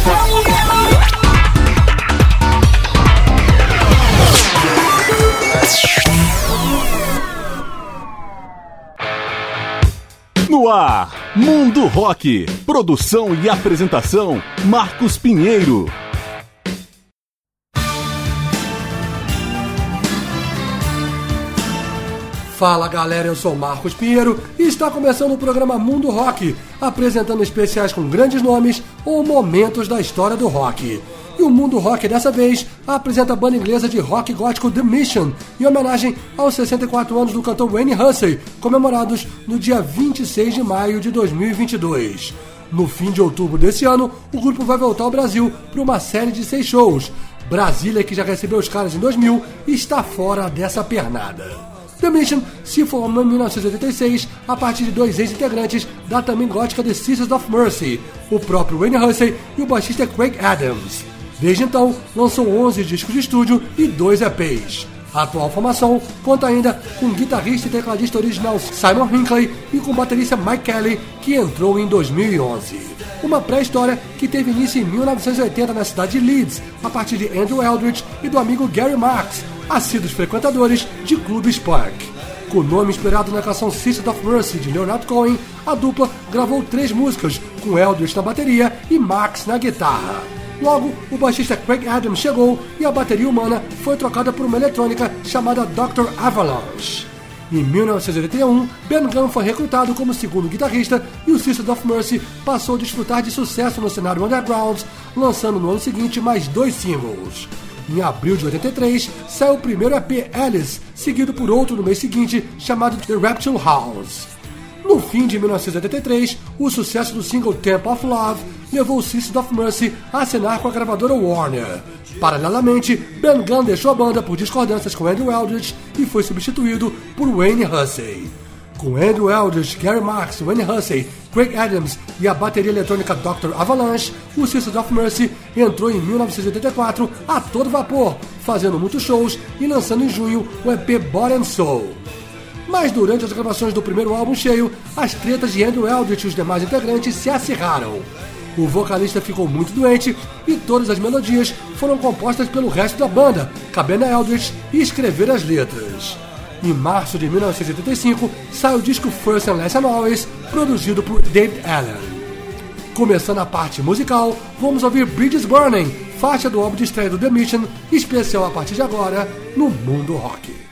No ar, Mundo Rock. Produção e apresentação, Marcos Pinheiro. Fala galera, eu sou Marcos Pinheiro e está começando o programa Mundo Rock, apresentando especiais com grandes nomes ou momentos da história do rock. E o Mundo Rock dessa vez apresenta a banda inglesa de rock gótico The Mission, em homenagem aos 64 anos do cantor Wayne Hussey, comemorados no dia 26 de maio de 2022. No fim de outubro desse ano, o grupo vai voltar ao Brasil para uma série de 6 shows. Brasília, que já recebeu os caras em 2000, está fora dessa pernada. The Mission se formou em 1986 a partir de 2 ex-integrantes da também gótica The Sisters of Mercy, o próprio Wayne Hussey e o baixista Craig Adams. Desde então, lançou 11 discos de estúdio e 2 EPs. A atual formação conta ainda com o guitarrista e tecladista original Simon Hinckley e com o baterista Mike Kelly, que entrou em 2011. Uma pré-história que teve início em 1980 na cidade de Leeds, a partir de Andrew Eldritch e do amigo Gary Marks, assíduos frequentadores de clubes punk. Com o nome inspirado na canção Sisters of Mercy de Leonard Cohen, a dupla gravou 3 músicas, com Eldritch na bateria e Marks na guitarra. Logo, o baixista Craig Adams chegou e a bateria humana foi trocada por uma eletrônica chamada Dr. Avalanche. Em 1981, Ben Gunn foi recrutado como segundo guitarrista e o Sisters of Mercy passou a desfrutar de sucesso no cenário underground, lançando no ano seguinte mais 2 singles. Em abril de 83, saiu o primeiro EP Alice, seguido por outro no mês seguinte, chamado The Rapture House. No fim de 1983, o sucesso do single Temple of Love levou o Sisters of Mercy a assinar com a gravadora Warner. Paralelamente, Ben Gunn deixou a banda por discordâncias com Andrew Eldritch e foi substituído por Wayne Hussey. Com Andrew Eldritch, Gary Marks, Wayne Hussey, Craig Adams e a bateria eletrônica Dr. Avalanche, o Sisters of Mercy entrou em 1984 a todo vapor, fazendo muitos shows e lançando em junho o EP Body and Soul. Mas durante as gravações do primeiro álbum cheio, as tretas de Andrew Eldritch e os demais integrantes se acirraram. O vocalista ficou muito doente e todas as melodias foram compostas pelo resto da banda, cabendo a Eldritch escrever as letras. Em março de 1985, sai o disco First and Last and Always, produzido por David Allen. Começando a parte musical, vamos ouvir Bridges Burning, faixa do álbum de estreia do The Mission, especial a partir de agora no Mundo Rock.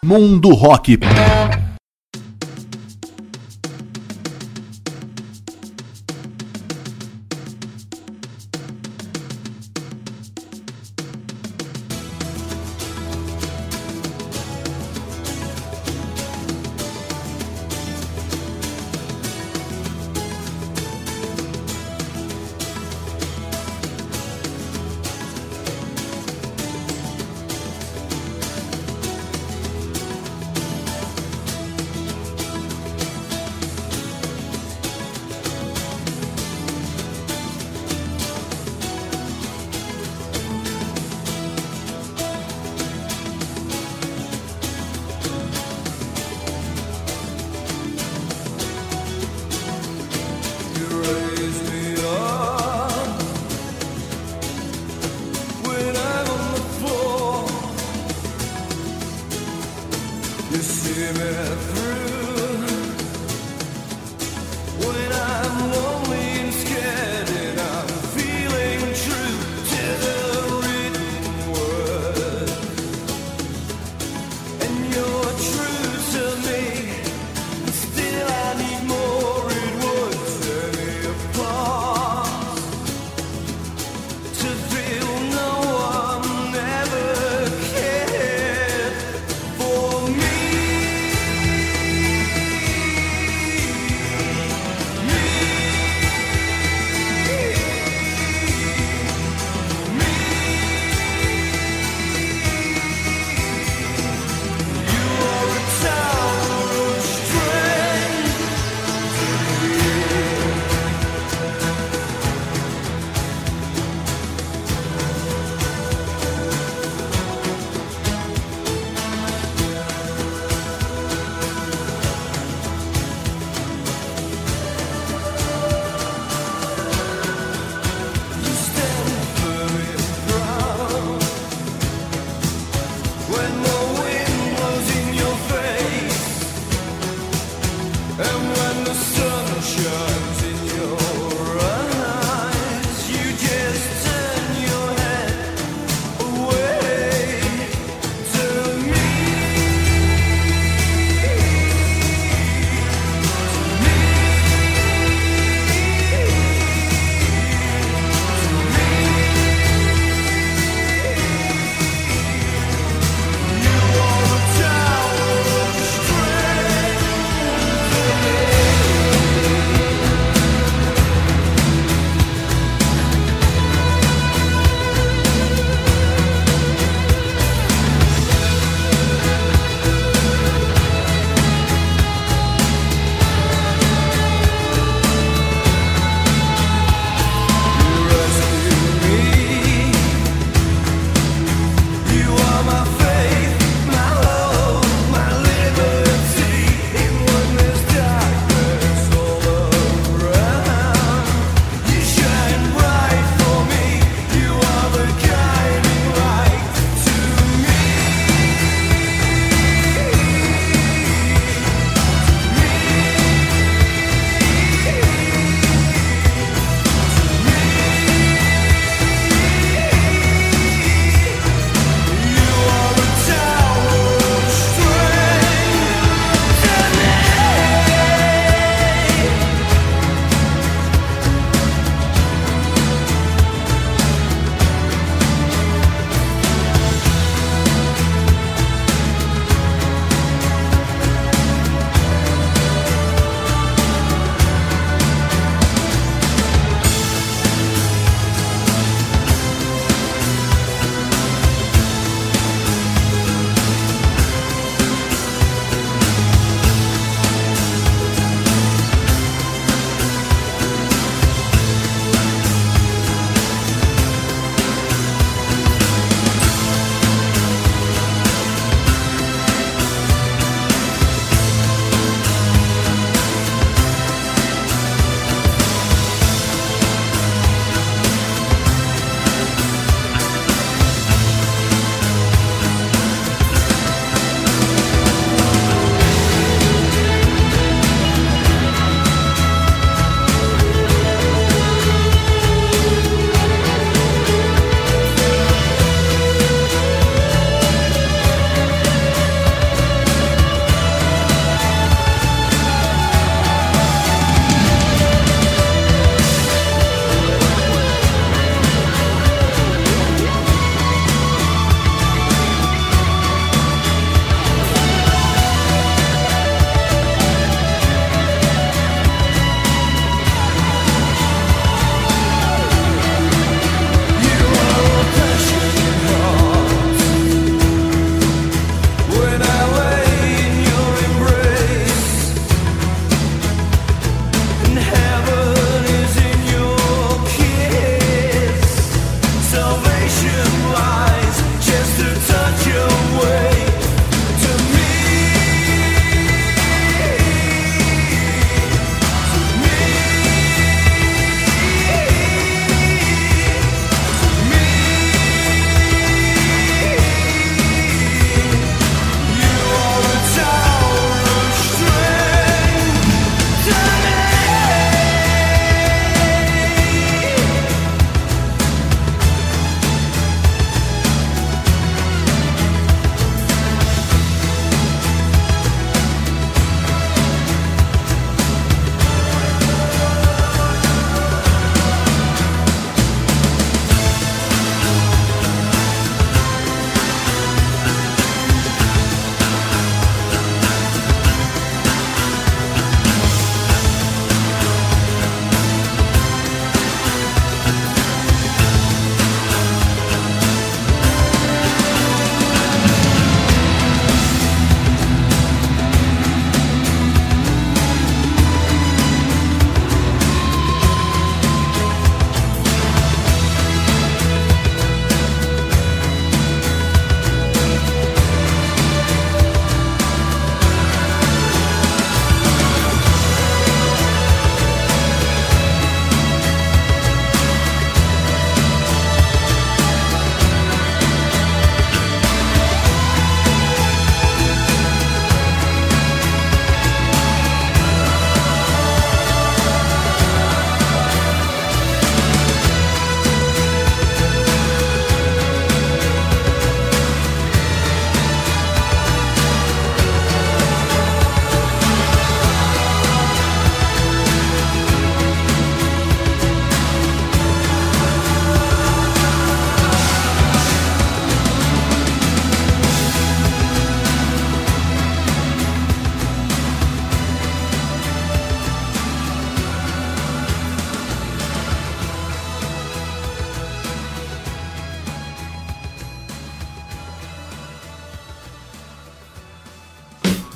Mundo Rock.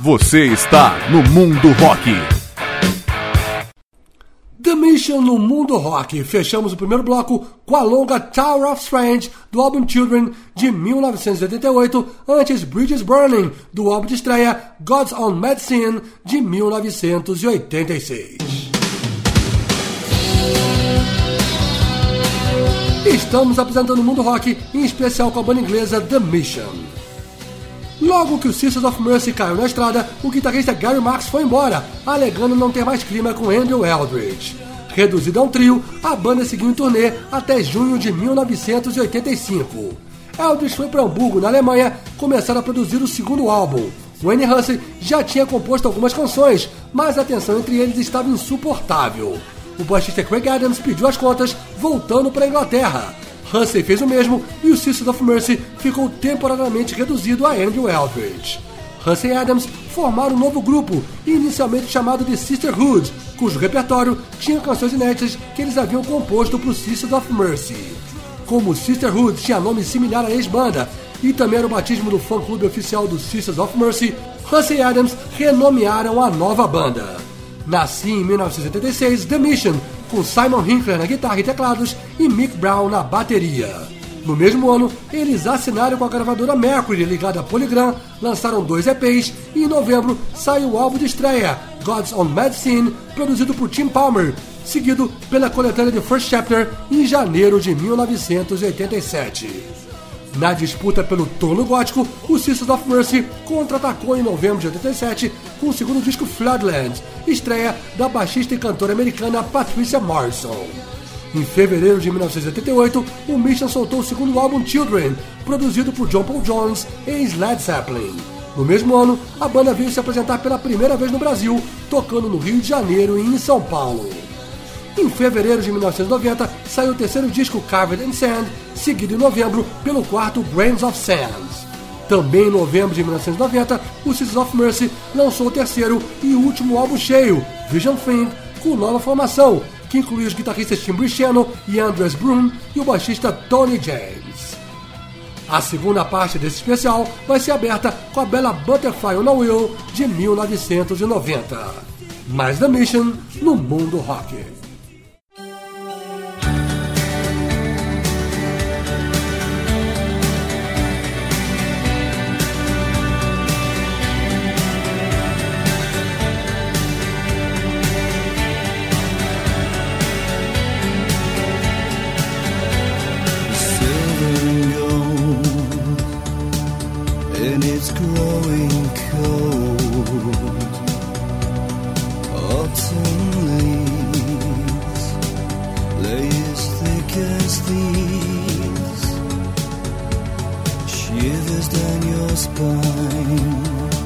Você está no Mundo Rock. The Mission no Mundo Rock. Fechamos o primeiro bloco com a longa Tower of Strange, do álbum Children, de 1988, antes Bridges Burning, do álbum de estreia God's Own Medicine, de 1986. Estamos apresentando o Mundo Rock, em especial com a banda inglesa The Mission. Logo que o Sisters of Mercy caiu na estrada, o guitarrista Gary Marks foi embora, alegando não ter mais clima com Andrew Eldridge. Reduzido a um trio, a banda seguiu em turnê até junho de 1985. Eldridge foi para Hamburgo, na Alemanha, começar a produzir o segundo álbum. Wayne Hussey já tinha composto algumas canções, mas a tensão entre eles estava insuportável. O baixista Craig Adams pediu as contas, voltando para a Inglaterra. Hussey fez o mesmo e o Sisters of Mercy ficou temporariamente reduzido a Andrew Eldridge. Hussey e Adams formaram um novo grupo, inicialmente chamado de Sisterhood, cujo repertório tinha canções inéditas que eles haviam composto para o Sisters of Mercy. Como o Sisterhood tinha nome similar à ex-banda e também era o batismo do fã-clube oficial do Sisters of Mercy, Hussey e Adams renomearam a nova banda. Nascia em 1986 The Mission, com Simon Hinkler na guitarra e teclados e Mick Brown na bateria. No mesmo ano, eles assinaram com a gravadora Mercury, ligada a Polygram, lançaram 2 EPs e em novembro saiu o álbum de estreia, God's Own Medicine, produzido por Tim Palmer, seguido pela coletânea de First Chapter em janeiro de 1987. Na disputa pelo trono gótico, o Sisters of Mercy contra-atacou em novembro de 87 com o segundo disco Floodland, estreia da baixista e cantora americana Patricia Morrison. Em fevereiro de 1988, o Mission soltou o segundo álbum Children, produzido por John Paul Jones e Led Zeppelin. No mesmo ano, a banda veio se apresentar pela primeira vez no Brasil, tocando no Rio de Janeiro e em São Paulo. Em fevereiro de 1990, saiu o terceiro disco Carved in Sand, seguido em novembro pelo quarto Grains of Sand. Também em novembro de 1990, o Sisters of Mercy lançou o terceiro e último álbum cheio, Vision Thing, com nova formação, que inclui os guitarristas Tim Bricheno e Andres Brun e o baixista Tony James. A segunda parte desse especial vai ser aberta com a bela Butterfly on a Wheel de 1990. Mais The Mission no Mundo Rock. It's growing cold. Autumn leaves lay as thick as thieves. Shivers down your spine,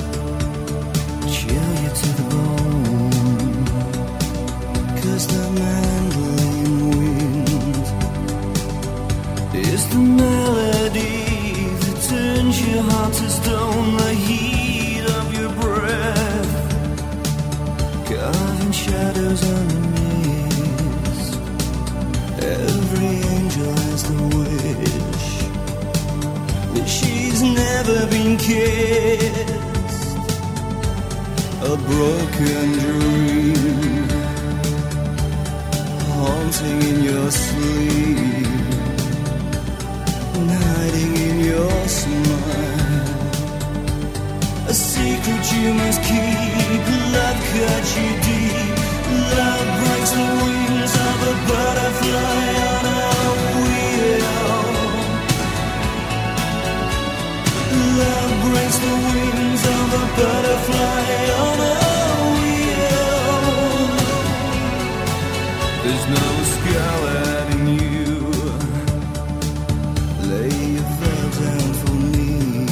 chill you to the bone. 'Cause the mandolin wind is the melody turns your heart to stone, the heat of your breath, carving shadows on the mist. Every angel has the wish that she's never been kissed. A broken dream haunting in your sleep, hiding in your smile. A secret you must keep. Love cuts you deep. Love breaks the wings of a butterfly on a wheel. Love breaks the wings of a butterfly on a wheel. There's no scarlet in you. Lay your veil down for me.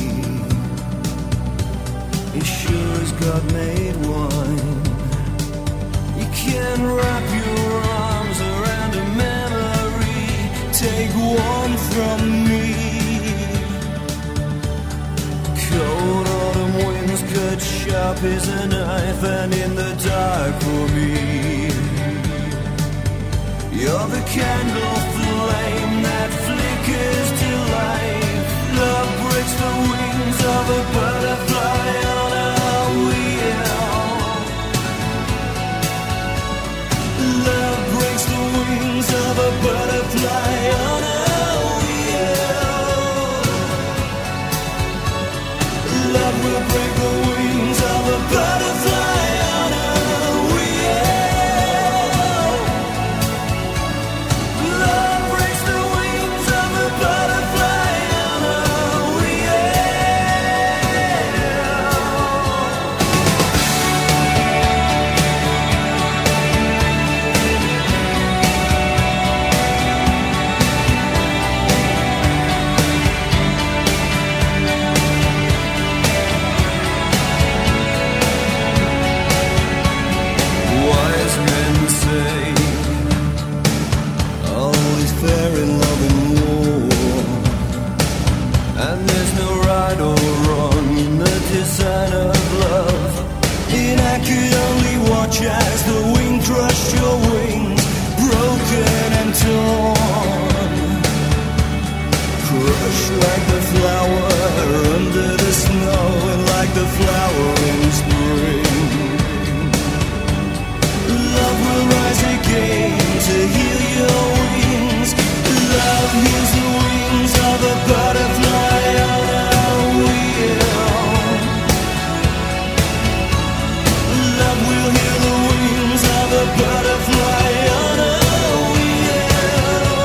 As sure as God made one, you can wrap your arms around a memory. Take one from me. Cold autumn winds cut sharp as a knife, and in the dark for me, you're the candle flame that flickers to life. Love breaks the wings of a butterfly on a wheel. a flower in spring. Love will rise again to heal your wings. Love heals the wings of a butterfly on a wheel. Love will heal the wings of a butterfly on a wheel.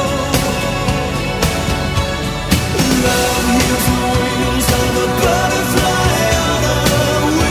Love heals the wings of a butterfly on a wheel.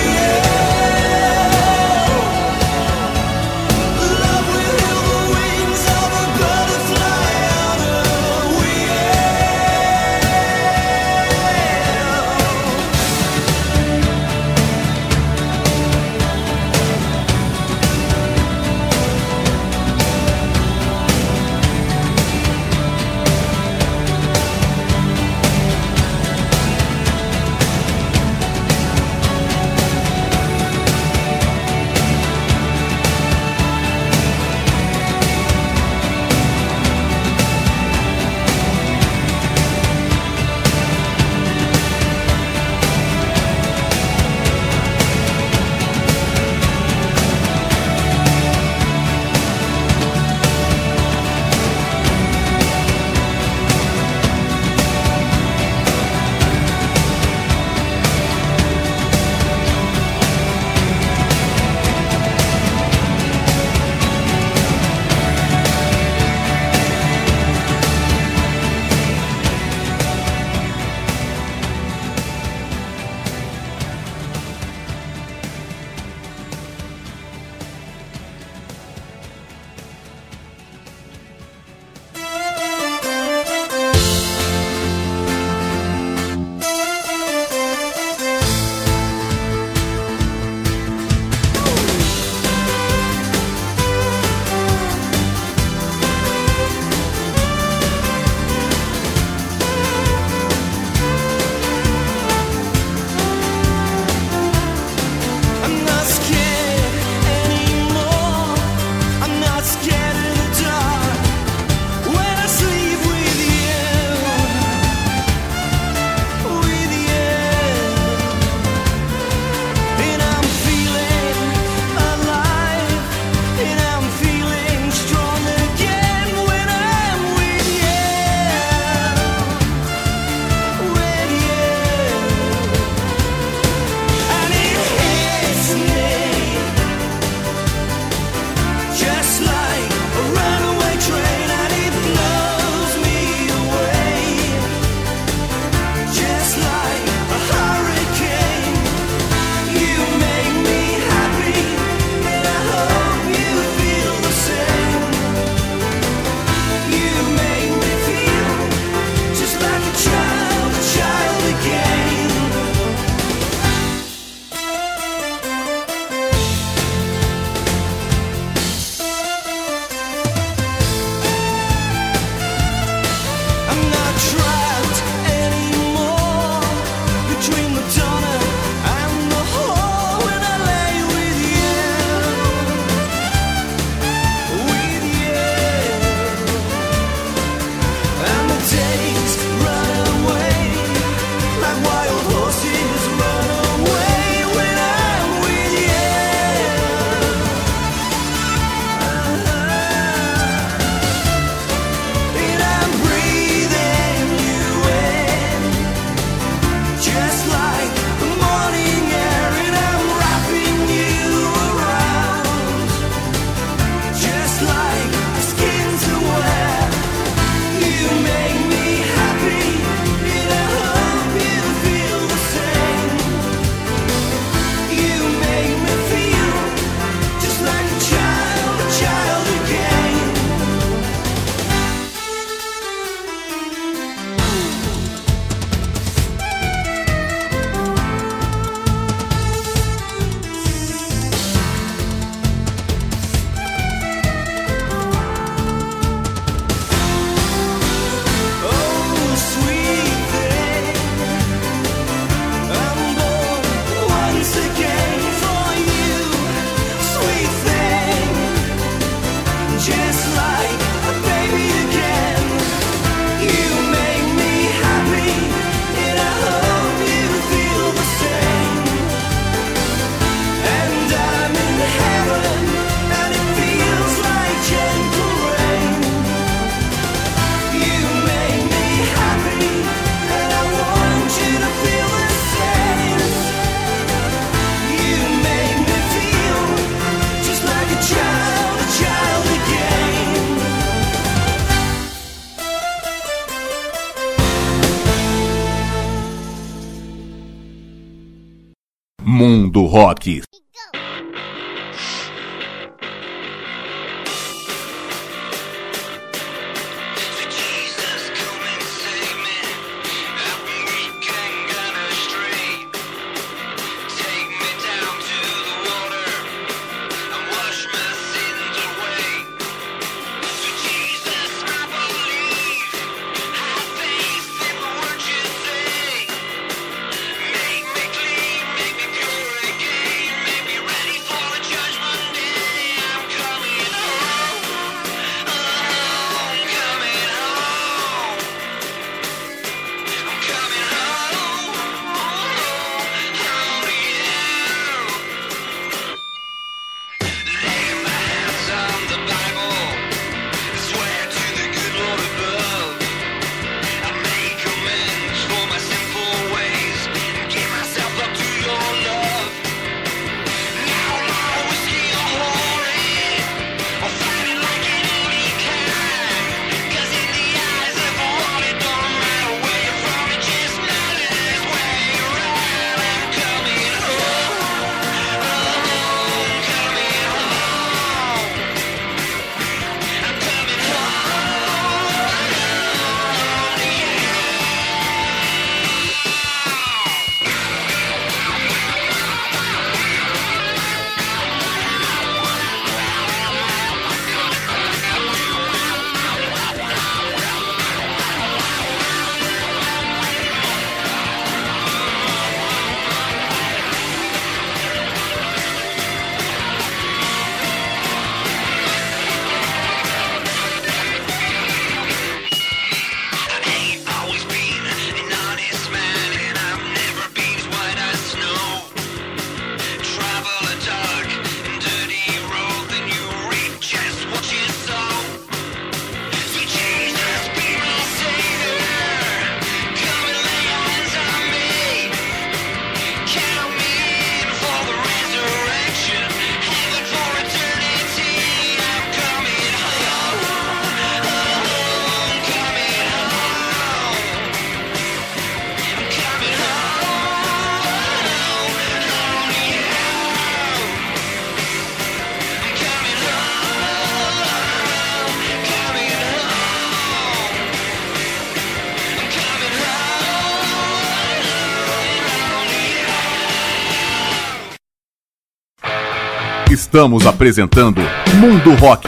Rock. Estamos apresentando Mundo Rock.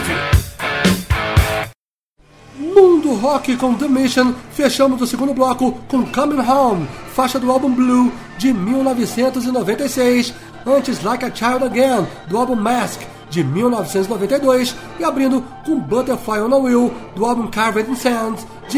Mundo Rock com The Mission. Fechamos o segundo bloco com Coming Home, faixa do álbum Blue de 1996. Antes Like a Child Again, do álbum Mask de 1992. E abrindo com Butterfly on a Wheel, do álbum Carved in Sand de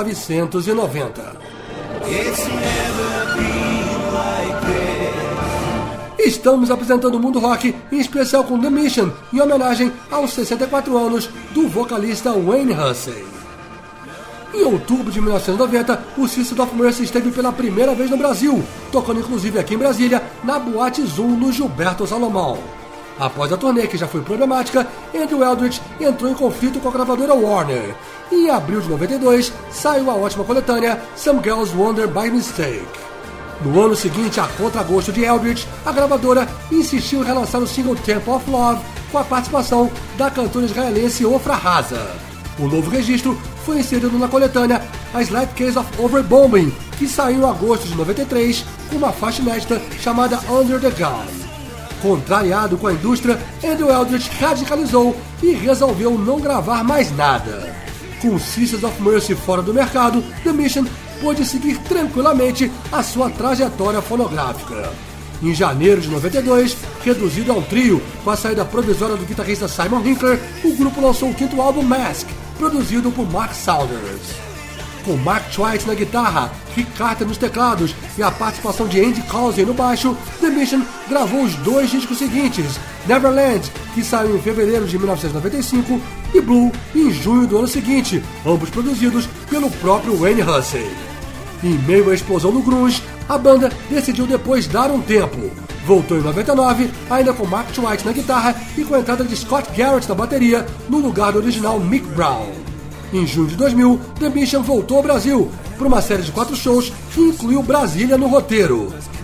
1990. It's never been like this. Estamos apresentando o Mundo Rock, em especial com The Mission, em homenagem aos 64 anos do vocalista Wayne Hussey. Em outubro de 1990, o Sisters of Mercy esteve pela primeira vez no Brasil, tocando inclusive aqui em Brasília, na Boate Zoom no Gilberto Salomão. Após a turnê, que já foi problemática, Andrew Eldritch entrou em conflito com a gravadora Warner. E em abril de 92, saiu a ótima coletânea Some Girls Wonder by Mistake. No ano seguinte, a contragosto de Eldritch, a gravadora insistiu em relançar o single Temple of Love com a participação da cantora israelense Ofra Haza. O novo registro foi inserido na coletânea A Slight Case of Overbombing, que saiu em agosto de 93 com uma faixa inédita chamada Under the Gun. Contrariado com a indústria, Andrew Eldritch radicalizou e resolveu não gravar mais nada. Com Sisters of Mercy fora do mercado, The Mission pôde seguir tranquilamente a sua trajetória fonográfica. Em janeiro de 92, reduzido a um trio com a saída provisória do guitarrista Simon Hinkler, o grupo lançou o quinto álbum Mask, produzido por Mark Saunders. Com Mark Twight na guitarra, Rick Carter nos teclados e a participação de Andy Causey no baixo, The Mission gravou os dois discos seguintes, Neverland, que saiu em fevereiro de 1995, e Blue, em junho do ano seguinte, ambos produzidos pelo próprio Wayne Hussey. Em meio à explosão do grunge, a banda decidiu depois dar um tempo. Voltou em 99, ainda com Mark Twight na guitarra e com a entrada de Scott Garrett na bateria, no lugar do original Mick Brown. Em junho de 2000, The Mission voltou ao Brasil, para uma série de 4 shows que incluiu Brasília no roteiro.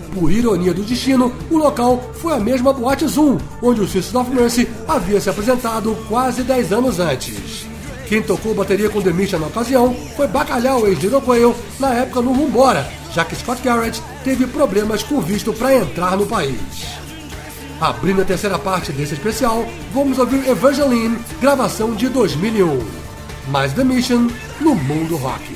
Por ironia do destino, o local foi a mesma boate Zoom, onde o Sisters of Mercy havia se apresentado quase 10 anos antes. Quem tocou bateria com The Mission na ocasião foi Bacalhau, ex-Little Quail, na época no Rumbora, já que Scott Garrett teve problemas com visto para entrar no país. Abrindo a terceira parte desse especial, vamos ouvir Evangeline, gravação de 2001. Mais The Mission no Mundo Rock.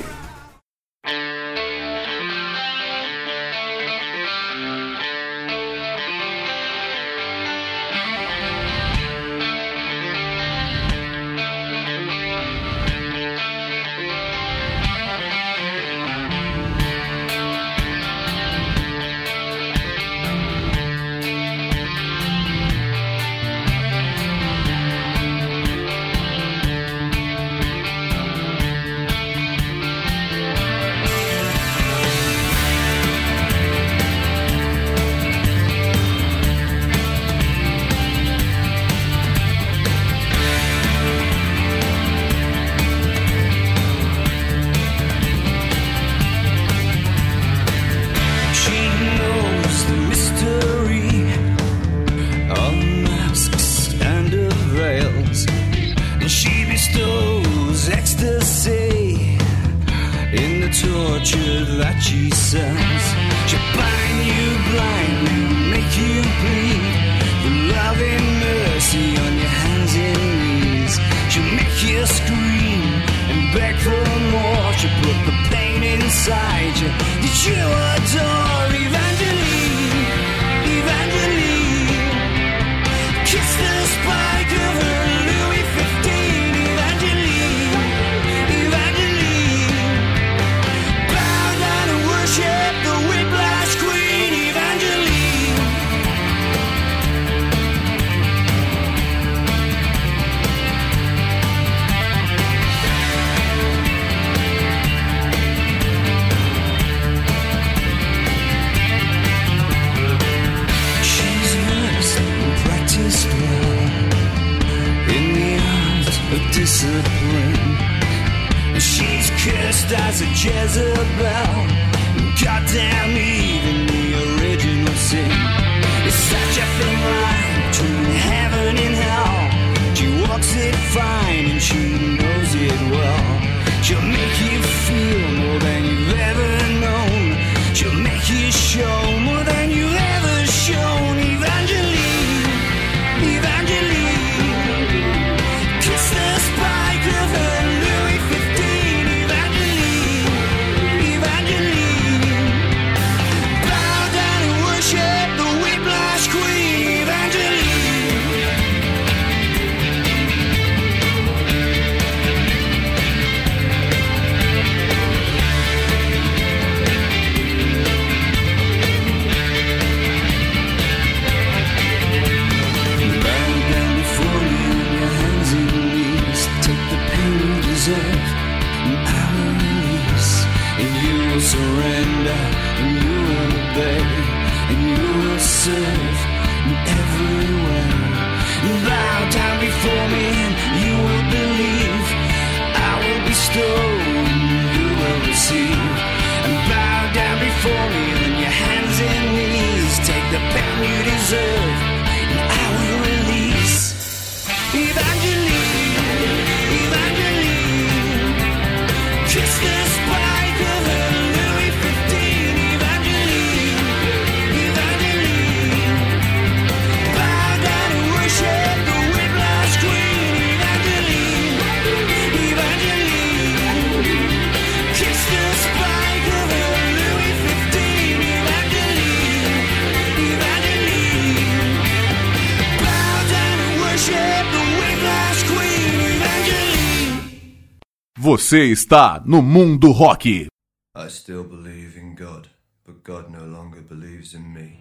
Você está no Mundo Rock. I still believe in God, but God no longer believes in me.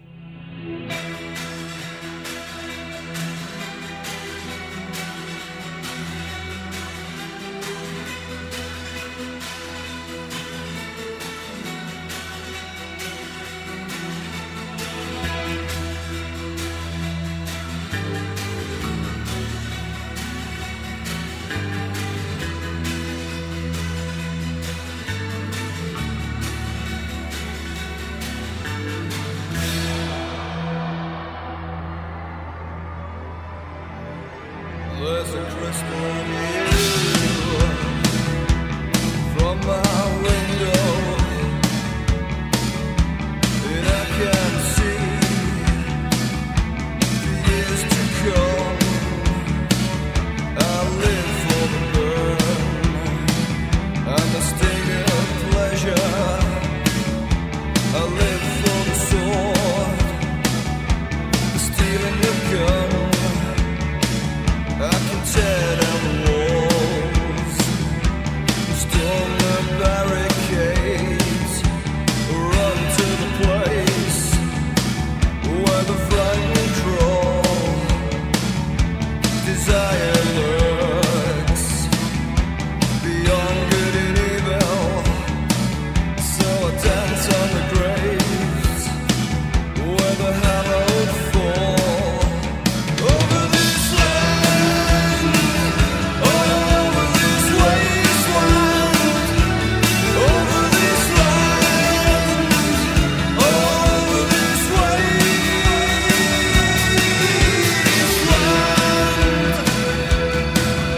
There's a crystal view from my window, and I can see the years to come. I live for the burn and the sting of pleasure. I live for the sword, the steel in your gun. I can tear down the walls, storm the barricades, run to the place where the frightened crawl. Desire lurks beyond good and evil, so I dance on the graves where the hallowed fall. Over this land, over this wasteland, over this land, over this wasteland.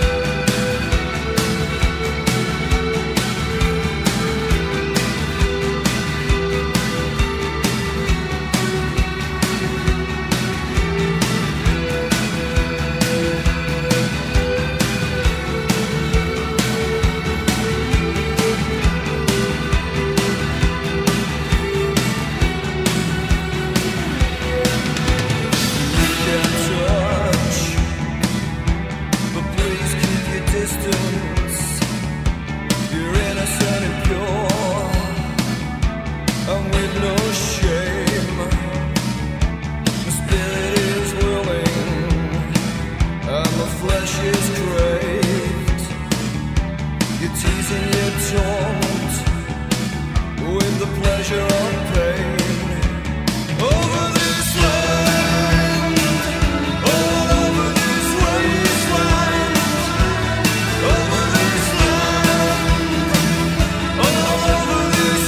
Can't touch, but please keep your distance. You're innocent and pure, and with no shame. The spirit is willing, and the flesh is craved. You're teasing your taunt with the pleasure of pain. Over this land, all over this wasteland, over this land, all over this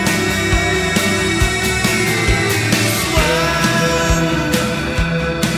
wasteland.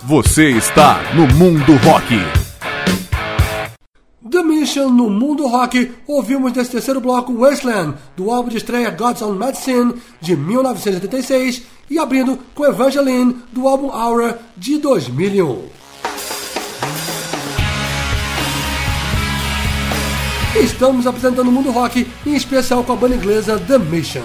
Você está no Mundo Rock. The Mission no Mundo Rock. Ouvimos nesse terceiro bloco Wasteland, do álbum de estreia God's Own Medicine, de 1986, e abrindo com Evangeline, do álbum Aura, de 2001. Estamos apresentando o Mundo Rock, em especial com a banda inglesa The Mission.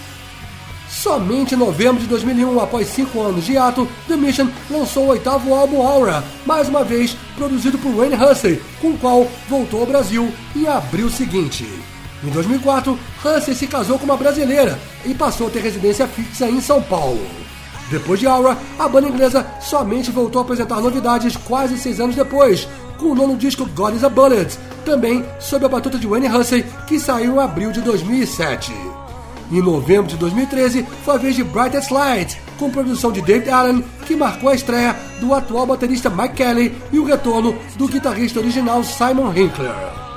Somente em novembro de 2001, após 5 anos de hiato, The Mission lançou o 8º álbum Aura, mais uma vez produzido por Wayne Hussey, com o qual voltou ao Brasil em abril seguinte. Em 2004, Hussey se casou com uma brasileira e passou a ter residência fixa em São Paulo. Depois de Aura, a banda inglesa somente voltou a apresentar novidades quase 6 anos depois, com o 9º disco God is a Bullet, também sob a batuta de Wayne Hussey, que saiu em abril de 2007. Em novembro de 2013, foi a vez de Brightest Light, com produção de David Allen, que marcou a estreia do atual baterista Mike Kelly e o retorno do guitarrista original Simon Hinkler.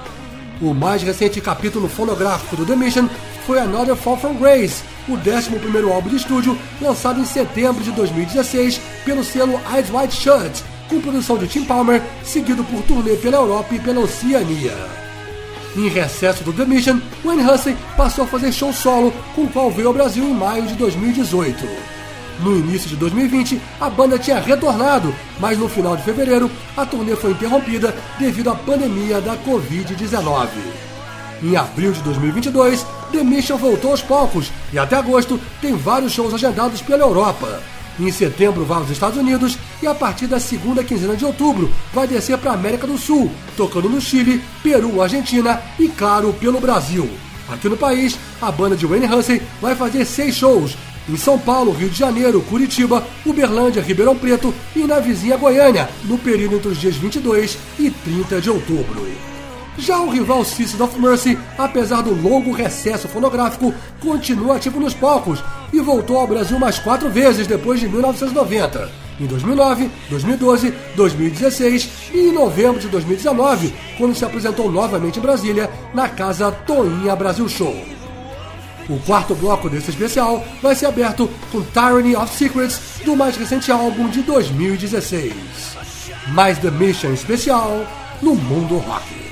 O mais recente capítulo fonográfico do The Mission foi Another Fall from Grace, o 11º álbum de estúdio, lançado em setembro de 2016 pelo selo Eyes Wide Shut, com produção de Tim Palmer, seguido por turnê pela Europa e pela Oceania. Em recesso do The Mission, Wayne Hussey passou a fazer show solo, com o qual veio ao Brasil em maio de 2018. No início de 2020, a banda tinha retornado, mas no final de fevereiro, a turnê foi interrompida devido à pandemia da Covid-19. Em abril de 2022, The Mission voltou aos palcos e até agosto tem vários shows agendados pela Europa. Em setembro vai aos Estados Unidos e a partir da segunda quinzena de outubro vai descer para a América do Sul, tocando no Chile, Peru, Argentina e, claro, pelo Brasil. Aqui no país, a banda de Wayne Hussey vai fazer 6 shows, em São Paulo, Rio de Janeiro, Curitiba, Uberlândia, Ribeirão Preto e na vizinha Goiânia, no período entre os dias 22 e 30 de outubro. Já o rival Sisters of Mercy, apesar do longo recesso fonográfico, continua ativo nos palcos e voltou ao Brasil mais 4 vezes depois de 1990, em 2009, 2012, 2016 e em novembro de 2019, quando se apresentou novamente em Brasília, na Casa Toinha Brasil Show. O 4º bloco desse especial vai ser aberto com Tyranny of Secrets, do mais recente álbum de 2016. Mais The Mission especial no Mundo Rock.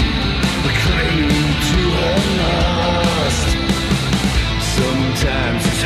Sometimes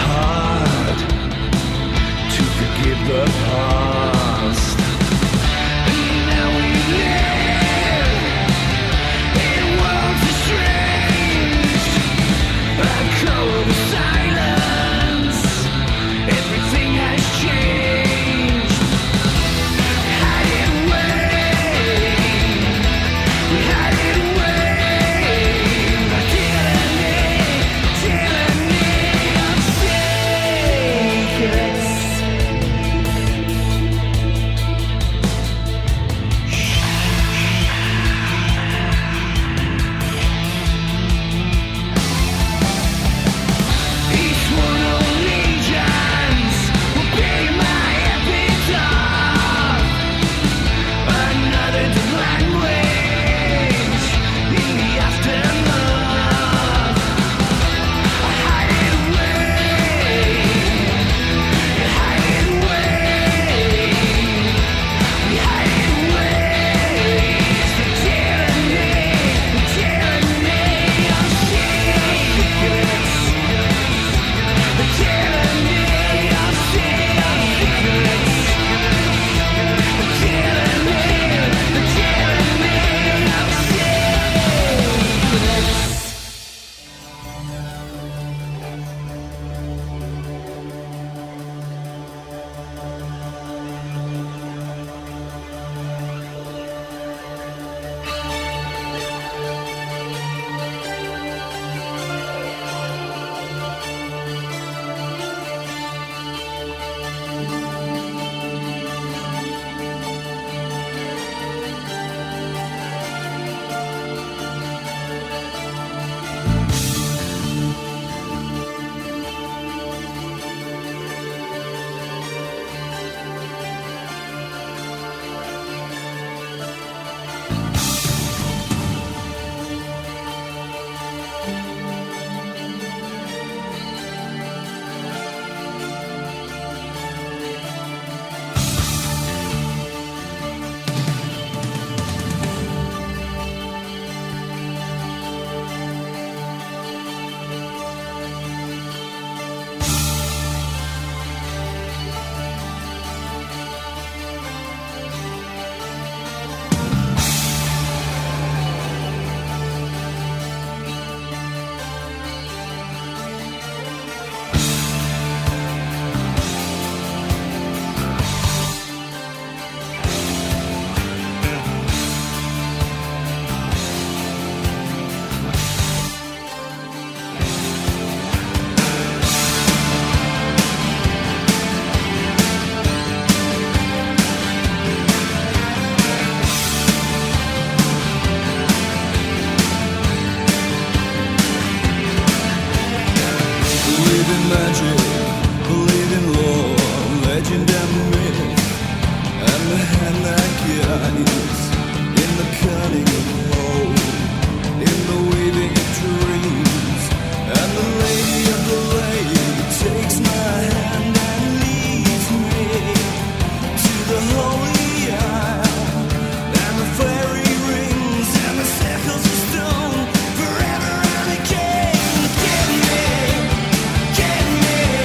Get me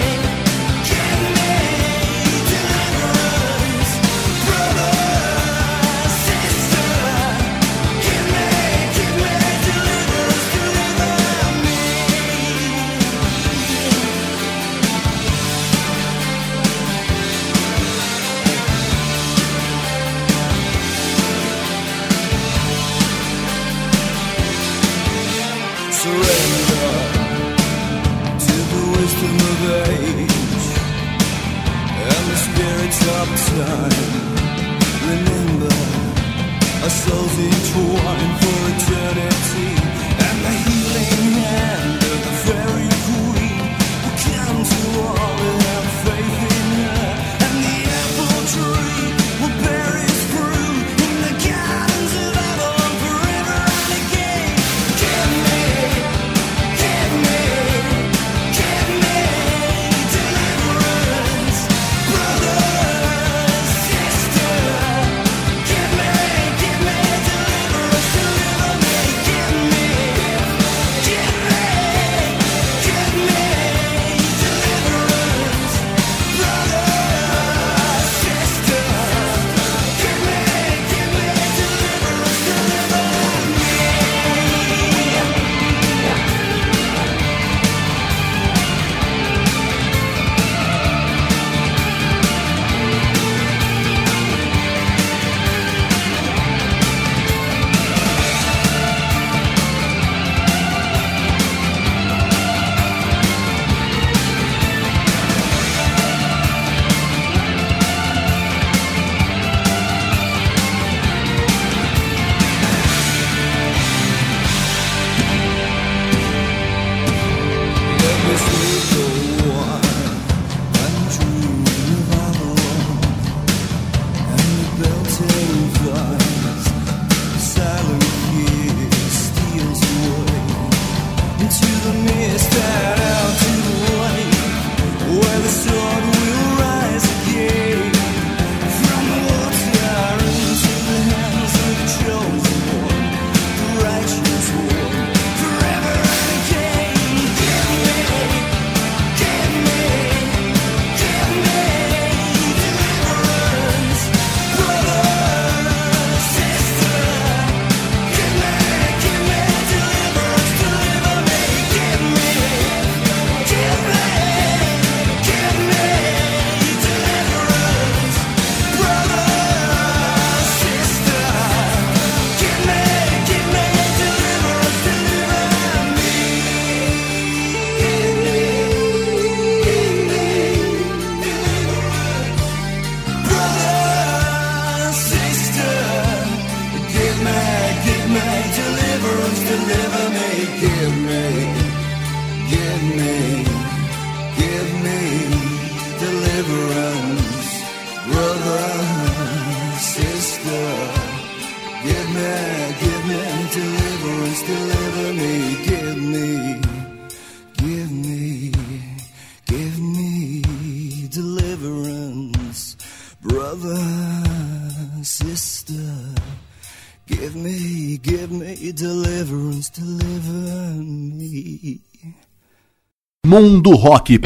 Mundo Rock.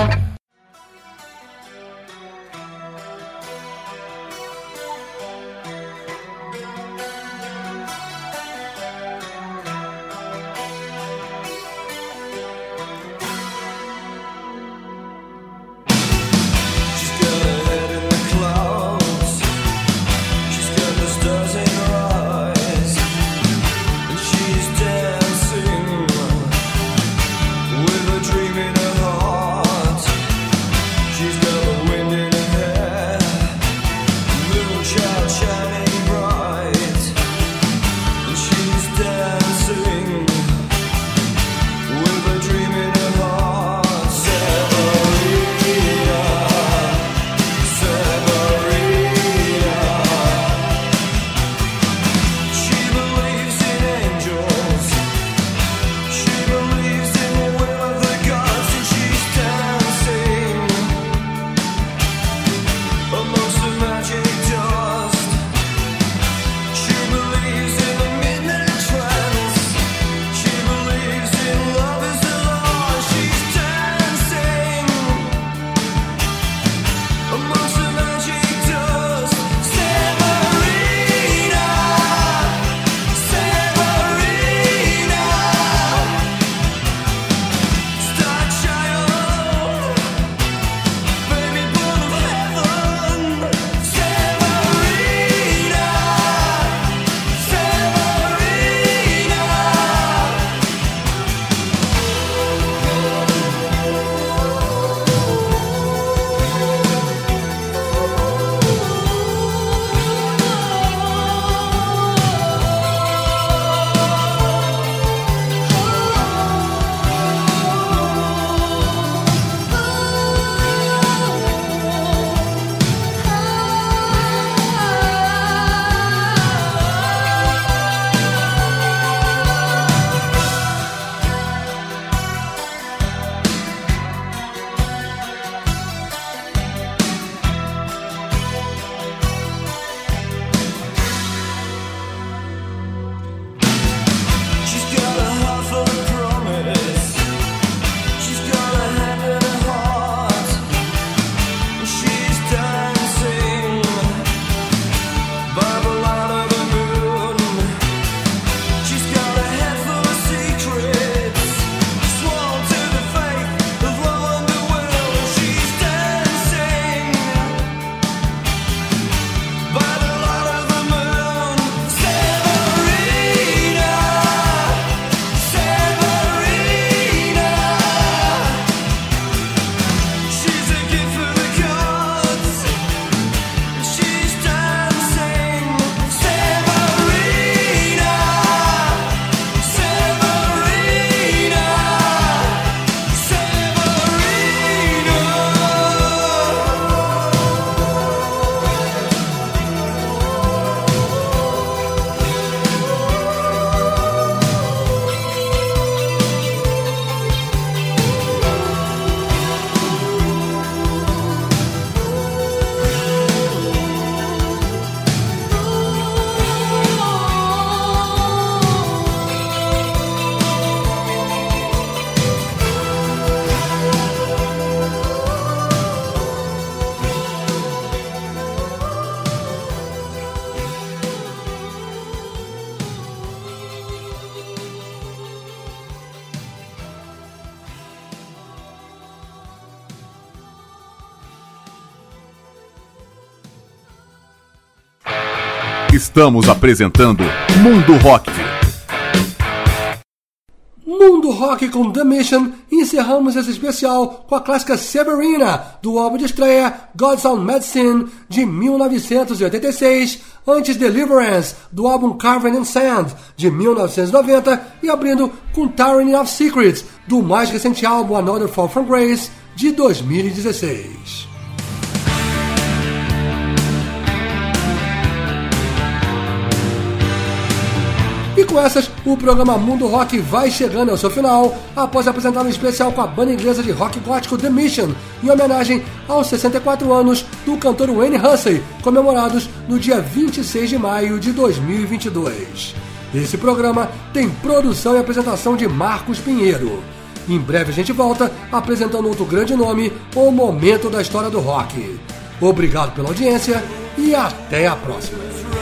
Estamos apresentando Mundo Rock. Mundo Rock com The Mission, e encerramos esse especial com a clássica Severina, do álbum de estreia God's Own Medicine, de 1986, antes Deliverance, do álbum Carven in Sand, de 1990, e abrindo com Tyranny of Secrets, do mais recente álbum Another Fall from Grace, de 2016. E com essas, o programa Mundo Rock vai chegando ao seu final, após apresentar um especial com a banda inglesa de rock gótico The Mission, em homenagem aos 64 anos do cantor Wayne Hussey, comemorados no dia 26 de maio de 2022. Esse programa tem produção e apresentação de Marcos Pinheiro. Em breve a gente volta apresentando outro grande nome ou momento da história do rock. Obrigado pela audiência e até a próxima.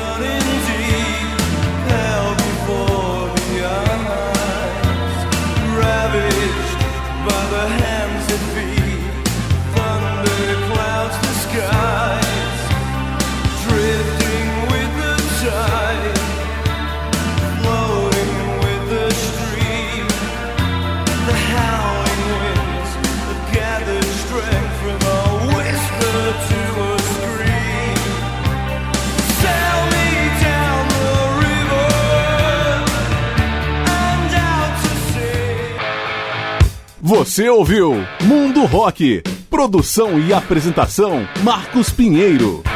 Você ouviu Mundo Rock. Produção e apresentação Marcos Pinheiro.